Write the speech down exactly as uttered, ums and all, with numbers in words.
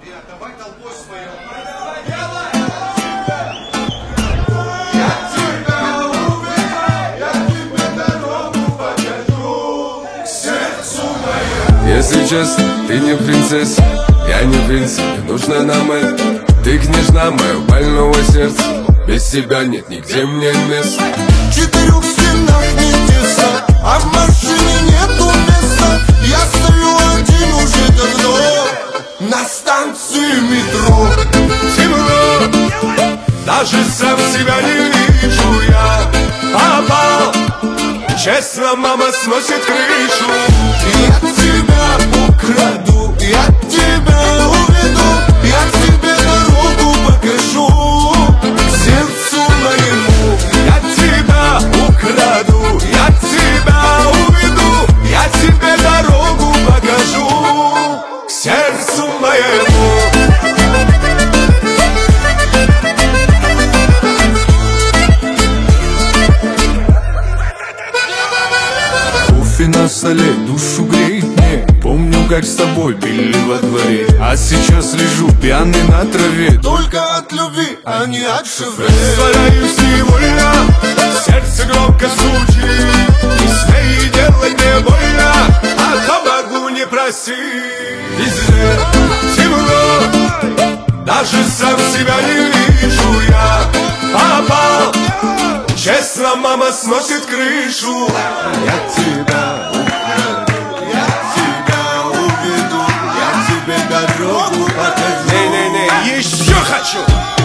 Давай толпой свою. Если честно, ты не принцесса, я не принц, не нужно нам это. Ты княжна моего больного сердца, без тебя нет нигде мне места. В четырех стенах не тесно, а в машине нету места. Я стою один уже давно на станции метро. Темно, даже сам себя не вижу я. Опал, честно, мама сносит крышу. Я тебя украду, я тебя уведу, я тебе дорогу покажу, сердцу моему. Я тебя украду, я тебя уведу, я тебе дорогу покажу, к сердцу моему. Кофе на столе душу греет мне. Помню, как с тобой пили во дворе, а сейчас лежу пьяный на траве. Только от любви, а не от шифре. Растворяюсь невольно, сердце громко стучит. Не смей делать мне больно, а то могу не простить. Везде темно, даже сам себя не вижу я. Опал, честно, мама сносит крышу. Я тебя украду, я тебя уведу, я тебе дорогу покажу. Не-не-не, еще хочу.